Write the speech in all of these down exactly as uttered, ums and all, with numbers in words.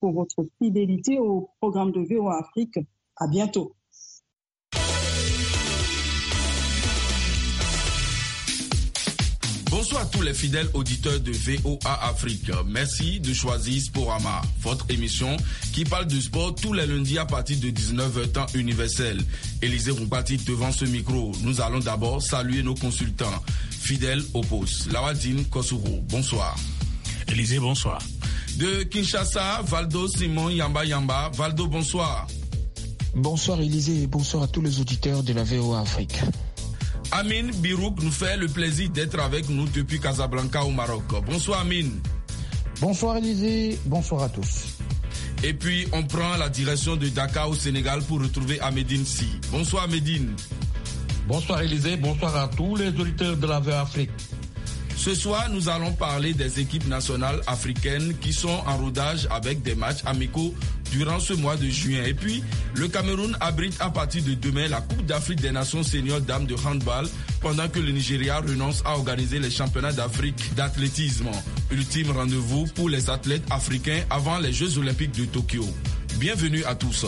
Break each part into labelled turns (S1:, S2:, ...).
S1: pour votre fidélité au programme de V O A Afrique. À bientôt.
S2: Bonsoir à tous les fidèles auditeurs de V O A Afrique. Merci de choisir Sporama, votre émission qui parle de sport tous les lundis à partir de dix-neuf heures temps universel. Élisée Roupati devant ce micro. Nous allons d'abord saluer nos consultants fidèles au poste. Lawadine Kossouro, bonsoir.
S3: Élisée, bonsoir.
S2: De Kinshasa, Valdo Simon Yamba Yamba. Valdo, bonsoir.
S4: Bonsoir Élisée et bonsoir à tous les auditeurs de la V O A Afrique.
S2: Amine Birouk nous fait le plaisir d'être avec nous depuis Casablanca au Maroc. Bonsoir Amine.
S5: Bonsoir Élisée, bonsoir à tous.
S2: Et puis on prend la direction de Dakar au Sénégal pour retrouver Amédine Si. Bonsoir Amédine.
S6: Bonsoir Élisée, bonsoir à tous les auditeurs de la V O A Afrique.
S2: Ce soir, nous allons parler des équipes nationales africaines qui sont en rodage avec des matchs amicaux durant ce mois de juin. Et puis, le Cameroun abrite à partir de demain la Coupe d'Afrique des Nations seniors dames de handball pendant que le Nigeria renonce à organiser les championnats d'Afrique d'athlétisme. Ultime rendez-vous pour les athlètes africains avant les Jeux olympiques de Tokyo. Bienvenue à tous.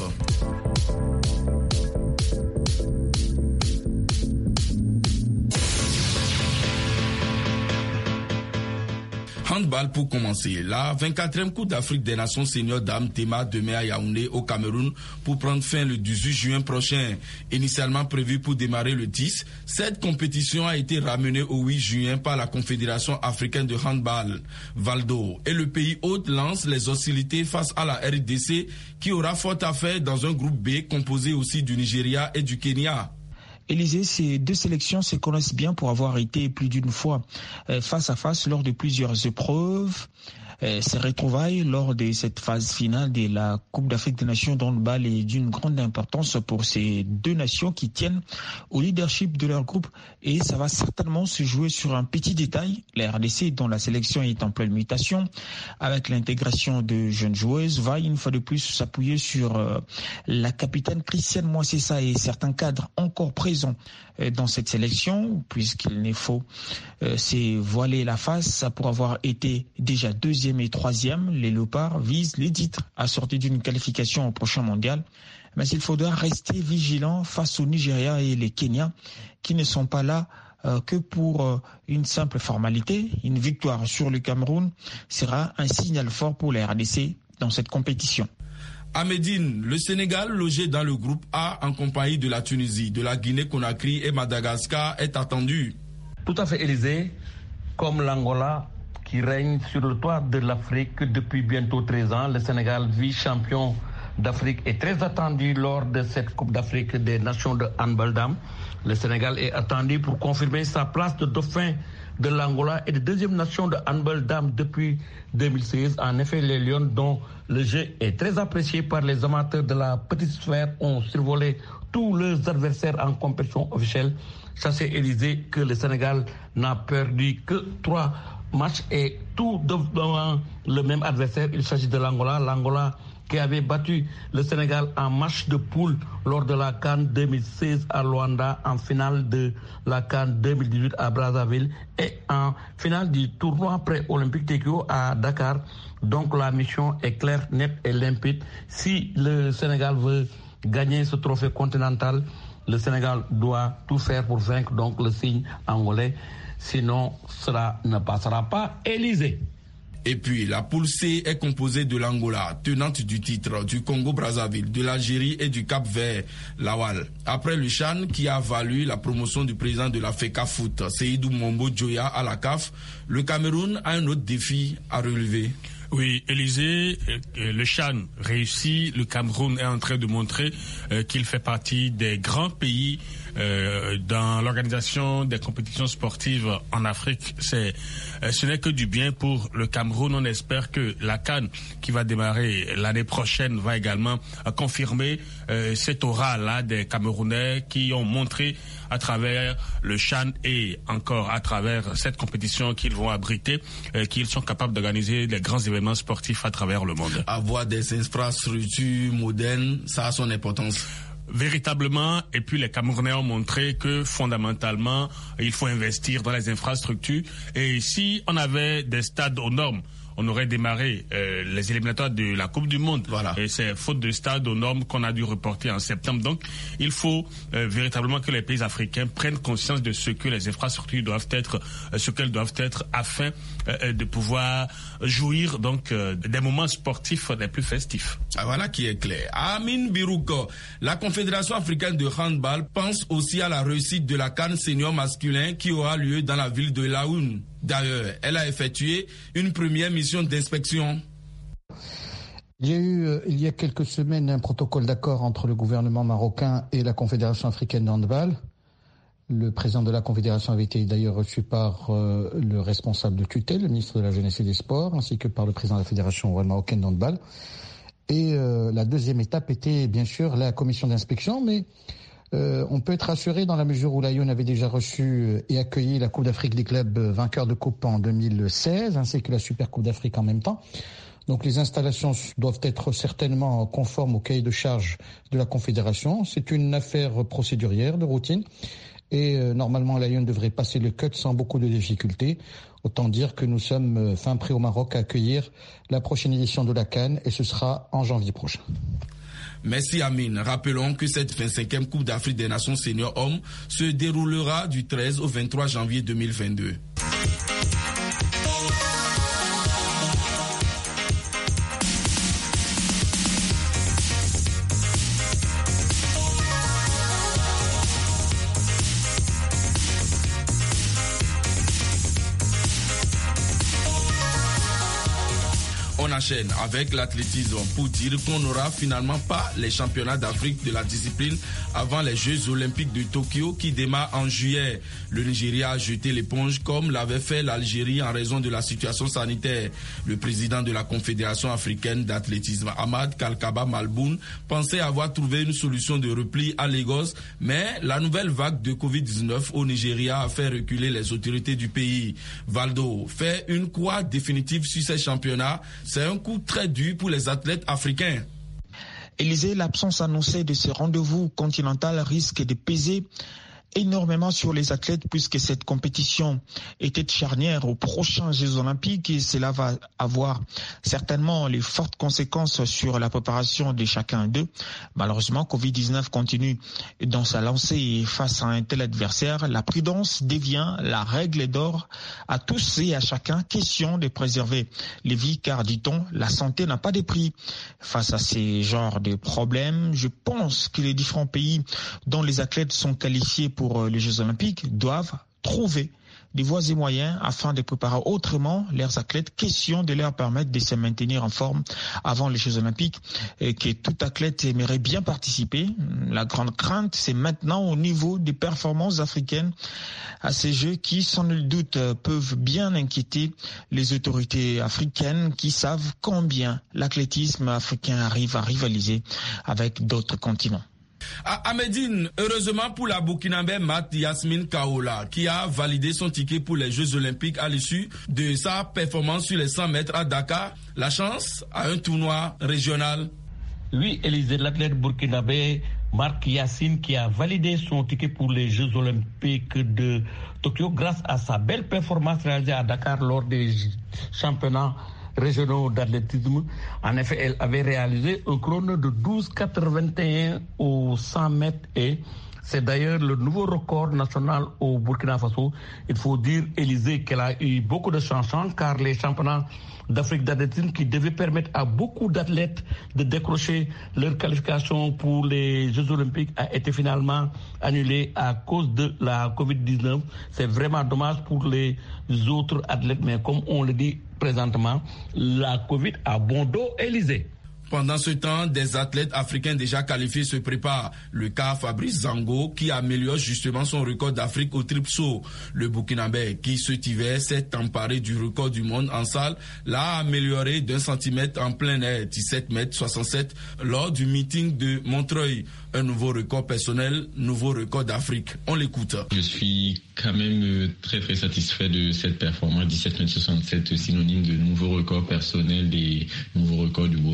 S2: Handball pour commencer. La vingt-quatrième Coupe d'Afrique des Nations seniors dames démarre demain à Yaoundé au Cameroun pour prendre fin le dix-huit juin prochain. Initialement prévue pour démarrer le dix, cette compétition a été ramenée au huit juin par la Confédération africaine de handball. Valdo et le pays hôte lancent les hostilités face à la R D C qui aura fort à faire dans un groupe B composé aussi du Nigeria et du Kenya.
S4: Élisée, ces deux sélections se connaissent bien pour avoir été plus d'une fois face à face lors de plusieurs épreuves. Ces retrouvailles lors de cette phase finale de la Coupe d'Afrique des Nations de handball est d'une grande importance pour ces deux nations qui tiennent au leadership de leur groupe et ça va certainement se jouer sur un petit détail. La R D C, dont la sélection est en pleine mutation, avec l'intégration de jeunes joueuses, va une fois de plus s'appuyer sur euh, la capitaine Christiane Moissessa et certains cadres encore présents euh, dans cette sélection, puisqu'il ne faut euh, se voiler la face pour avoir été déjà deuxième et troisième. Les Léopards visent les titres assortis d'une qualification au prochain mondial. Mais il faudra rester vigilant face au Nigeria et les Kenya qui ne sont pas là euh, que pour euh, une simple formalité. Une victoire sur le Cameroun sera un signal fort pour la R D C dans cette compétition.
S2: À Médine, le Sénégal, logé dans le groupe A en compagnie de la Tunisie, de la Guinée-Conakry et Madagascar, est attendu.
S6: Tout à fait, Élisée, comme l'Angola qui règne sur le toit de l'Afrique depuis bientôt treize ans. Le Sénégal, vice-champion d'Afrique, est très attendu lors de cette Coupe d'Afrique des Nations de handball dames. Le Sénégal est attendu pour confirmer sa place de dauphin de l'Angola et de deuxième nation de handball dames depuis deux mille seize. En effet, les Lions, dont le jeu est très apprécié par les amateurs de la petite sphère, ont survolé tous leurs adversaires en compétition officielle. Sachez, Élisée, que le Sénégal n'a perdu que trois match et tout devant le même adversaire. Il s'agit de l'Angola. L'Angola qui avait battu le Sénégal en match de poule lors de la CAN deux mille seize à Luanda, en finale de la CAN deux mille dix-huit à Brazzaville et en finale du tournoi pré-olympique Tokyo à Dakar. Donc la mission est claire, nette et limpide. Si le Sénégal veut gagner ce trophée continental, le Sénégal doit tout faire pour vaincre donc le signe angolais. Sinon, cela ne passera pas. Élisée.
S2: Et puis, la poule C est composée de l'Angola, tenante du titre, du Congo-Brazzaville, de l'Algérie et du Cap-Vert, Lawal. Après le CHAN qui a valu la promotion du président de la FECA Foot, Seydou Mombo Djoya à la C A F, le Cameroun a un autre défi à relever.
S3: Oui, Élisée, le CHAN réussit, le Cameroun est en train de montrer euh, qu'il fait partie des grands pays euh, dans l'organisation des compétitions sportives en Afrique. C'est, euh, ce n'est que du bien pour le Cameroun. On espère que la CAN qui va démarrer l'année prochaine va également euh, confirmer euh, cette aura-là des Camerounais qui ont montré à travers le CHAN et encore à travers cette compétition qu'ils vont abriter, euh, qu'ils sont capables d'organiser des grands événements sportifs à travers le monde.
S2: Avoir des infrastructures modernes, ça a son importance.
S3: Véritablement, et puis les Camerounais ont montré que fondamentalement, il faut investir dans les infrastructures. Et si on avait des stades aux normes, on aurait démarré euh, les éliminatoires de la Coupe du Monde.
S2: Voilà.
S3: Et c'est faute de stade aux normes qu'on a dû reporter en septembre. Donc, il faut euh, véritablement que les pays africains prennent conscience de ce que les infrastructures doivent être, euh, ce qu'elles doivent être, afin euh, de pouvoir jouir donc euh, des moments sportifs les plus festifs.
S2: Ah, voilà qui est clair. Amin Birouko, la Confédération africaine de handball pense aussi à la réussite de la CAN senior masculin qui aura lieu dans la ville de Laoune. D'ailleurs, elle a effectué une première mission d'inspection.
S5: Il y a eu, euh, il y a quelques semaines, un protocole d'accord entre le gouvernement marocain et la Confédération africaine de handball. Le président de la Confédération avait été d'ailleurs reçu par euh, le responsable de tutelle, le ministre de la Jeunesse et des Sports, ainsi que par le président de la Fédération marocaine de handball. Et euh, la deuxième étape était bien sûr la commission d'inspection, mais Euh, on peut être rassuré dans la mesure où l'Ayoun avait déjà reçu et accueilli la Coupe d'Afrique des clubs vainqueurs de Coupe en deux mille seize, ainsi que la Super Coupe d'Afrique en même temps. Donc les installations doivent être certainement conformes au cahier de charge de la Confédération. C'est une affaire procédurière de routine et euh, normalement l'Ayoun devrait passer le cut sans beaucoup de difficultés. Autant dire que nous sommes euh, fin prêts au Maroc à accueillir la prochaine édition de la CAN et ce sera en janvier prochain.
S2: Merci Amine. Rappelons que cette vingt-cinquième Coupe d'Afrique des Nations Seniors Hommes se déroulera du treize au vingt-trois janvier deux mille vingt-deux. On enchaîne avec l'athlétisme pour dire qu'on n'aura finalement pas les championnats d'Afrique de la discipline avant les Jeux olympiques de Tokyo qui démarrent en juillet. Le Nigeria a jeté l'éponge comme l'avait fait l'Algérie en raison de la situation sanitaire. Le président de la Confédération africaine d'athlétisme, Ahmad Kalkaba Malboun, pensait avoir trouvé une solution de repli à Lagos, mais la nouvelle vague de covid dix-neuf au Nigeria a fait reculer les autorités du pays. Valdo fait une croix définitive sur ces championnats. C'est un coup très dur pour les athlètes africains.
S4: Élysée, l'absence annoncée de ce rendez-vous continental risque de peser énormément sur les athlètes puisque cette compétition était charnière aux prochains Jeux Olympiques et cela va avoir certainement les fortes conséquences sur la préparation de chacun d'eux. Malheureusement, covid dix-neuf continue dans sa lancée et face à un tel adversaire, la prudence devient la règle d'or à tous et à chacun. Question de préserver les vies car, dit-on, la santé n'a pas de prix. Face à ces genres de problèmes, je pense que les différents pays dont les athlètes sont qualifiés pour pour les Jeux Olympiques doivent trouver des voies et moyens afin de préparer autrement leurs athlètes. Question de leur permettre de se maintenir en forme avant les Jeux Olympiques et que tout athlète aimerait bien participer. La grande crainte, c'est maintenant au niveau des performances africaines à ces Jeux qui, sans nul doute, peuvent bien inquiéter les autorités africaines qui savent combien l'athlétisme africain arrive à rivaliser avec d'autres continents.
S2: À Médine, heureusement pour la Burkinabé Mat Yasmine Kaola, qui a validé son ticket pour les Jeux Olympiques à l'issue de sa performance sur les cent mètres à Dakar, la chance à un tournoi régional.
S6: Oui, Élisée, l'athlète burkinabé Marc Yassine qui a validé son ticket pour les Jeux Olympiques de Tokyo grâce à sa belle performance réalisée à Dakar lors des championnats régionaux d'athlétisme. En effet, elle avait réalisé un chrono de douze quatre-vingt-un aux cent mètres et c'est d'ailleurs le nouveau record national au Burkina Faso. Il faut dire, Élisée, qu'elle a eu beaucoup de chance car les championnats d'Afrique d'athlétisme qui devaient permettre à beaucoup d'athlètes de décrocher leur qualification pour les Jeux Olympiques a été finalement annulé à cause de la covid dix-neuf. C'est vraiment dommage pour les autres athlètes, mais comme on le dit présentement, la Covid a bon dos, Élisée.
S2: Pendant ce temps, des athlètes africains déjà qualifiés se préparent. Le cas Fabrice Zango qui améliore justement son record d'Afrique au triple saut. Le Burkinabé qui cet hiver s'est emparé du record du monde en salle l'a amélioré d'un centimètre en plein air, dix-sept mètres soixante-sept, lors du meeting de Montreuil. Un nouveau record personnel, nouveau record d'Afrique. On l'écoute.
S7: Je suis quand même très très satisfait de cette performance. dix-sept mètres soixante-sept, synonyme de nouveau record personnel, des nouveaux records du Burkina et nouveau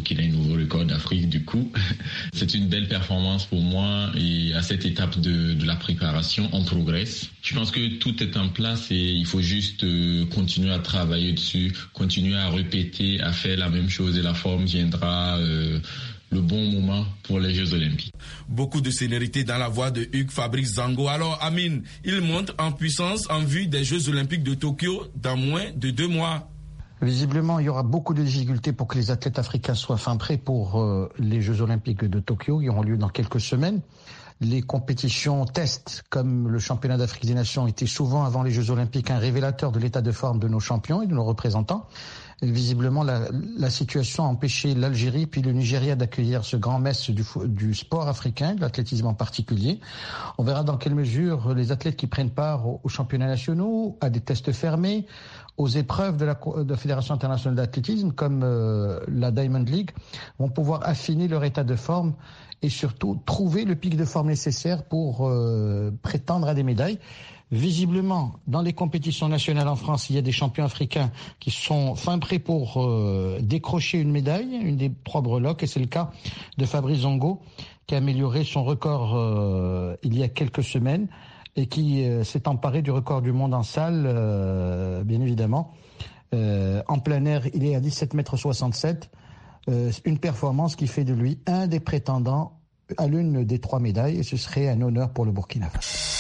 S7: nouveau record d'Afrique du coup. C'est une belle performance pour moi et à cette étape de, de la préparation, on progresse. Je pense que tout est en place et il faut juste euh, continuer à travailler dessus, continuer à répéter, à faire la même chose et la forme viendra euh, le bon moment pour les Jeux Olympiques.
S2: Beaucoup de sénérité dans la voix de Hugues Fabrice Zango. Alors Amine, il monte en puissance en vue des Jeux Olympiques de Tokyo dans moins de deux mois.
S5: Visiblement, il y aura beaucoup de difficultés pour que les athlètes africains soient fin prêts pour euh, les Jeux Olympiques de Tokyo, qui auront lieu dans quelques semaines. Les compétitions tests, comme le championnat d'Afrique des Nations, étaient souvent avant les Jeux Olympiques un révélateur de l'état de forme de nos champions et de nos représentants. Et visiblement, la, la situation a empêché l'Algérie puis le Nigeria d'accueillir ce grand mess du, du sport africain, de l'athlétisme en particulier. On verra dans quelle mesure les athlètes qui prennent part aux, aux championnats nationaux, à des tests fermés, aux épreuves de la, de la Fédération internationale d'athlétisme, comme euh, la Diamond League, vont pouvoir affiner leur état de forme et surtout trouver le pic de forme nécessaire pour euh, prétendre à des médailles. Visiblement, dans les compétitions nationales en France, il y a des champions africains qui sont fin prêts pour euh, décrocher une médaille, une des trois breloques, et c'est le cas de Fabrice Zongo, qui a amélioré son record euh, il y a quelques semaines et qui euh, s'est emparé du record du monde en salle, euh, bien évidemment. Euh, en plein air, il est à dix-sept mètres soixante-sept, euh, une performance qui fait de lui un des prétendants à l'une des trois médailles, et ce serait un honneur pour le Burkina Faso.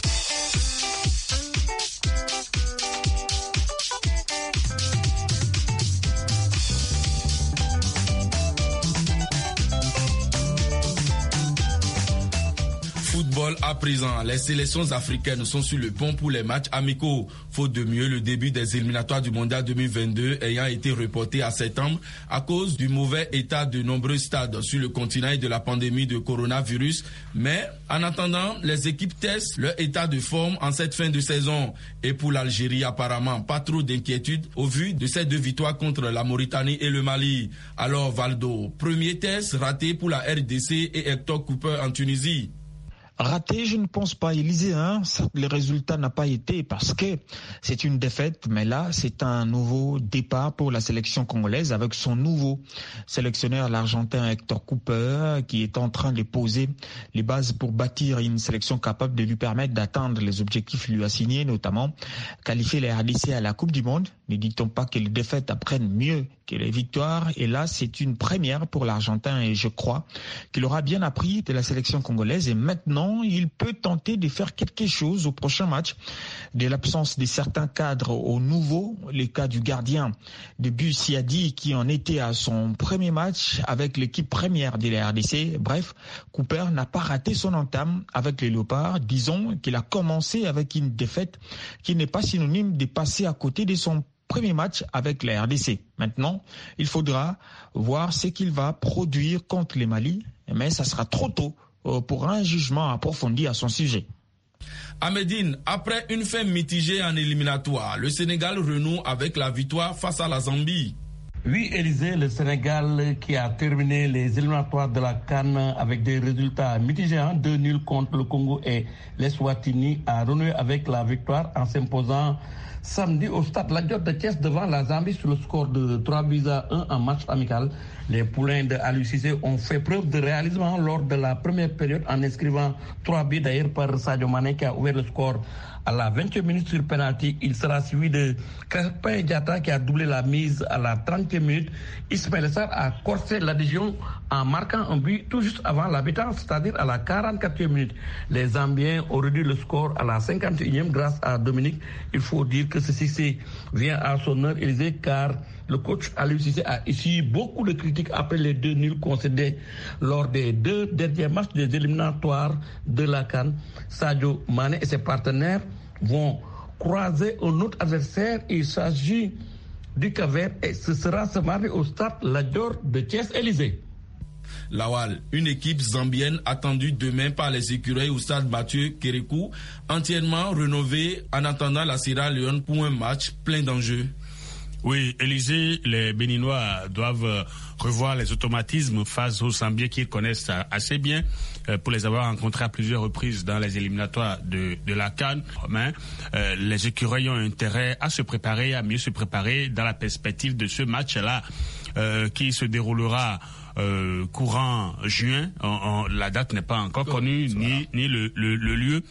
S2: Football à présent, les sélections africaines sont sur le pont pour les matchs amicaux. Faute de mieux, le début des éliminatoires du Mondial deux mille vingt-deux ayant été reporté à septembre à cause du mauvais état de nombreux stades sur le continent et de la pandémie de coronavirus. Mais en attendant, les équipes testent leur état de forme en cette fin de saison. Et pour l'Algérie, apparemment, pas trop d'inquiétude au vu de ces deux victoires contre la Mauritanie et le Mali. Alors Valdo, premier test raté pour la R D C et Hector Cooper en Tunisie.
S4: Raté, je ne pense pas, Élysée. Hein. Le résultat n'a pas été parce que c'est une défaite, mais là, c'est un nouveau départ pour la sélection congolaise avec son nouveau sélectionneur, l'Argentin Hector Cooper, qui est en train de poser les bases pour bâtir une sélection capable de lui permettre d'atteindre les objectifs lui assignés, notamment qualifier les R D C à la Coupe du Monde. Ne dit-on pas que les défaites apprennent mieux que les victoires? Et là, c'est une première pour l'Argentin et je crois qu'il aura bien appris de la sélection congolaise et maintenant, il peut tenter de faire quelque chose au prochain match. De l'absence de certains cadres au nouveau, les cas du gardien de but Siadi qui en était à son premier match avec l'équipe première de la R D C. Bref, Cooper n'a pas raté son entame avec les Léopards. Disons qu'il a commencé avec une défaite qui n'est pas synonyme de passer à côté de son premier match avec la R D C. Maintenant, il faudra voir ce qu'il va produire contre les Mali, mais ça sera trop tôt pour un jugement approfondi à son sujet.
S2: Ahmedine, après une fin mitigée en éliminatoire, le Sénégal renoue avec la victoire face à la Zambie.
S6: Oui, Élysée, le Sénégal qui a terminé les éliminatoires de la CAN avec des résultats mitigés, deux nuls contre le Congo et l'Eswatini, a renoué avec la victoire en s'imposant samedi au stade Lat Dior de Thiès devant la Zambie sur le score de trois buts à un en match amical. Les poulains de Aliou Cissé ont fait preuve de réalisme lors de la première période en inscrivant trois buts d'ailleurs par Sadio Mané qui a ouvert le score à la vingtième minute sur penalty. Il sera suivi de Crépin Diatta qui a doublé la mise à la trentième minute. Ismaël Sarr a corsé l'adhésion en marquant un but tout juste avant la mi-temps, c'est-à-dire à la quarante-quatrième minute. Les Zambiens ont réduit le score à la cinquante et unième grâce à Dominique. Il faut dire que ce succès vient à son heure, Élysée, car le coach Aliou Cissé a essuyé beaucoup de critiques après les deux nuls concédés lors des deux derniers matchs des éliminatoires de la CAN. Sadio Mané et ses partenaires vont croiser un autre adversaire. Il s'agit du Cap-Vert et ce sera ce mardi au stade Lat Dior de Thiès, Élysée.
S2: Lawal, une équipe zambienne attendue demain par les écureuils au stade Mathieu Kérékou, entièrement rénovée en attendant la Sierra Leone pour un match plein d'enjeux.
S3: Oui, Élysée, les Béninois doivent revoir les automatismes face aux Zambiens qu'ils connaissent assez bien pour les avoir rencontrés à plusieurs reprises dans les éliminatoires de, de la CAN. Euh, les écureuils ont intérêt à se préparer, à mieux se préparer dans la perspective de ce match-là euh, qui se déroulera euh, courant juin. On, on, la date n'est pas encore connue, ni, ni le, le, le lieu.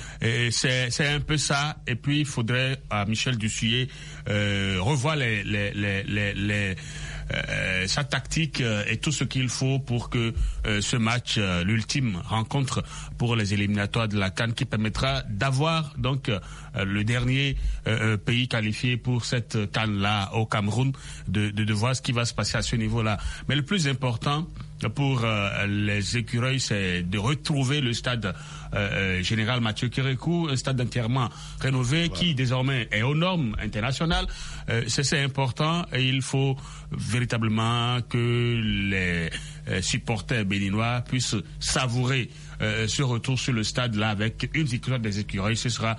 S3: Et c'est, c'est un peu ça. Et puis, il faudrait à Michel Dussuyer euh, revoir les, les, les, les, les euh, sa tactique euh, et tout ce qu'il faut pour que euh, ce match, euh, l'ultime rencontre pour les éliminatoires de la CAN, qui permettra d'avoir donc euh, le dernier euh, pays qualifié pour cette CAN-là au Cameroun, de, de, de voir ce qui va se passer à ce niveau-là. Mais le plus important pour euh, les écureuils, c'est de retrouver le stade euh, Général Mathieu Kérékou, un stade entièrement rénové, voilà, qui désormais est aux normes internationales. Euh, c'est, c'est important, et il faut véritablement que les euh, supporters béninois puissent savourer euh, ce retour sur le stade là avec une victoire des écureuils. Ce sera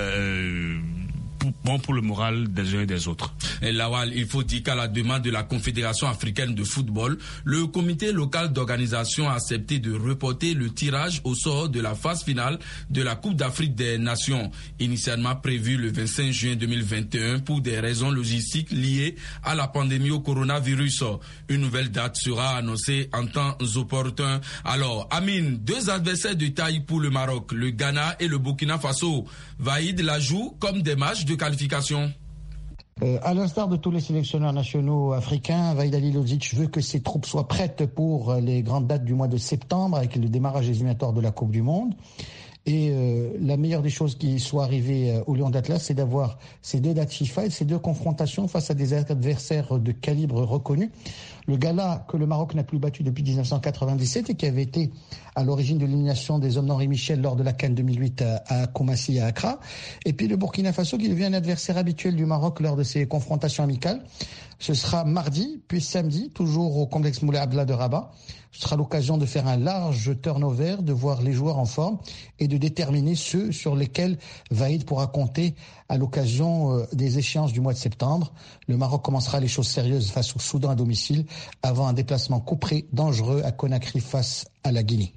S3: euh, bon pour le moral des uns et des autres.
S2: Et Lawal, il faut dire qu'à la demande de la Confédération africaine de football, le comité local d'organisation a accepté de reporter le tirage au sort de la phase finale de la Coupe d'Afrique des Nations, initialement prévue le vingt-cinq juin deux mille vingt et un pour des raisons logistiques liées à la pandémie au coronavirus. Une nouvelle date sera annoncée en temps opportun. Alors, Amine, deux adversaires de taille pour le Maroc, le Ghana et le Burkina Faso. Vaïd la joue comme des matchs de qualification.
S5: Euh, à l'instar de tous les sélectionneurs nationaux africains, Vaïd Halilovic veut que ses troupes soient prêtes pour les grandes dates du mois de septembre avec le démarrage des éliminatoires de la Coupe du Monde. Et euh, la meilleure des choses qui soit arrivée euh, au Lion d'Atlas, c'est d'avoir ces deux dates FIFA et ces deux confrontations face à des adversaires de calibre reconnu. Le Ghana, que le Maroc n'a plus battu depuis dix-neuf cent quatre-vingt-dix-sept et qui avait été à l'origine de l'élimination des hommes d'Henri Michel lors de la CAN deux mille huit à, à Koumassi et à Accra. Et puis le Burkina Faso, qui devient un adversaire habituel du Maroc lors de ses confrontations amicales. Ce sera mardi, puis samedi, toujours au complexe Moulay Abdallah de Rabat. Ce sera l'occasion de faire un large turnover, de voir les joueurs en forme et de déterminer ceux sur lesquels Vaïd pourra compter à l'occasion des échéances du mois de septembre. Le Maroc commencera les choses sérieuses face au Soudan à domicile avant un déplacement couperé dangereux à Conakry face à la Guinée.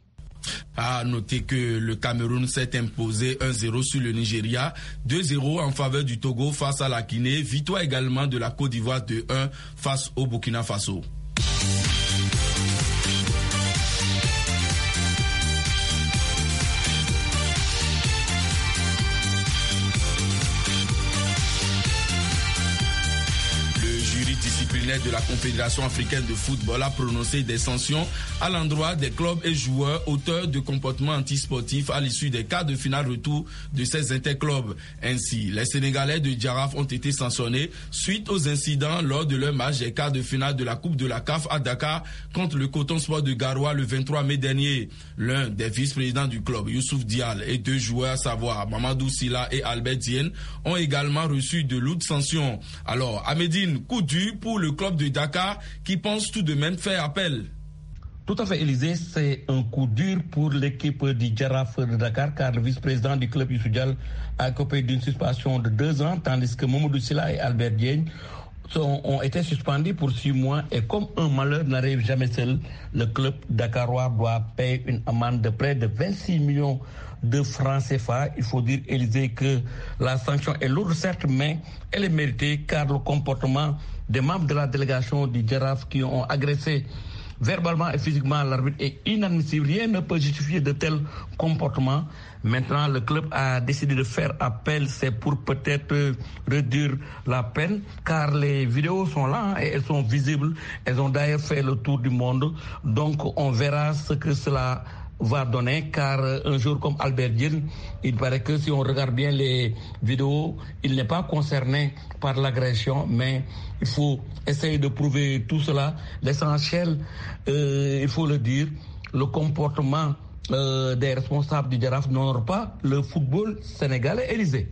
S2: À noter que le Cameroun s'est imposé un zéro sur le Nigeria, deux zéro en faveur du Togo face à la Guinée, victoire également de la Côte d'Ivoire deux un face au Burkina Faso. De la Confédération africaine de football a prononcé des sanctions à l'endroit des clubs et joueurs auteurs de comportements antisportifs à l'issue des quarts de finale retour de ces interclubs. Ainsi, les Sénégalais de Djaraf ont été sanctionnés suite aux incidents lors de leur match des quarts de finale de la Coupe de la C A F à Dakar contre le Coton Sport de Garoua le vingt-trois mai dernier. L'un des vice-présidents du club, Youssouf Dial, et deux joueurs, à savoir Mamadou Silla et Albert Diène, ont également reçu de lourdes sanctions. Alors, à Médine, coup dur pour le club de Dakar qui pense tout de même faire appel.
S6: Tout à fait, Élysée, c'est un coup dur pour l'équipe du Djaraf de Dakar, car le vice-président du club Youssouf Dial a copé d'une suspension de deux ans, tandis que Mamadou Silla et Albert Diène sont, ont été suspendus pour six mois. Et comme un malheur n'arrive jamais seul, le club dakarois doit payer une amende de près de vingt-six millions de francs C F A. Il faut dire, Élysée, que la sanction est lourde, certes, mais elle est méritée, car le comportement des membres de la délégation du Djaraf qui ont agressé verbalement et physiquement l'arbitre est inadmissible. Rien ne peut justifier de tels comportements. Maintenant, le club a décidé de faire appel. C'est pour peut-être réduire la peine, car les vidéos sont là et elles sont visibles. Elles ont d'ailleurs fait le tour du monde. Donc, on verra ce que cela va donner, car un jour comme Albert Diène, il paraît que si on regarde bien les vidéos, il n'est pas concerné par l'agression, mais il faut essayer de prouver tout cela. L'essentiel, euh, il faut le dire, le comportement euh, des responsables du Djaraf n'honore pas le football sénégalais. Élysée.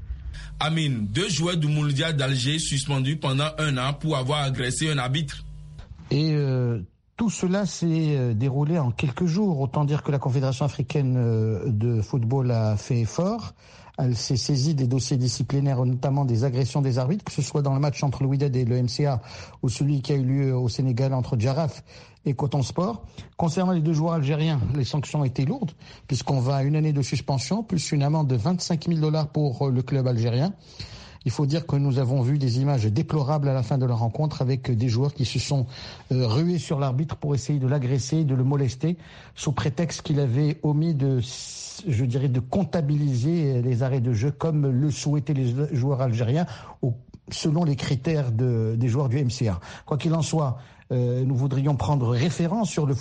S2: Amine, deux joueurs du Mondial d'Alger suspendus pendant un an pour avoir agressé un arbitre.
S5: Et euh... Tout cela s'est déroulé en quelques jours. Autant dire que la Confédération africaine de football a fait effort. Elle s'est saisie des dossiers disciplinaires, notamment des agressions des arbitres, que ce soit dans le match entre le Wydad et le M C A ou celui qui a eu lieu au Sénégal entre Djaraf et Coton Sport. Concernant les deux joueurs algériens, les sanctions étaient lourdes, puisqu'on va à une année de suspension, plus une amende de vingt-cinq mille dollars pour le club algérien. Il faut dire que nous avons vu des images déplorables à la fin de la rencontre avec des joueurs qui se sont euh, rués sur l'arbitre pour essayer de l'agresser, de le molester, sous prétexte qu'il avait omis de, je dirais, de comptabiliser les arrêts de jeu comme le souhaitaient les joueurs algériens, au, selon les critères de, des joueurs du M C A. Quoi qu'il en soit, euh, nous voudrions prendre référence sur le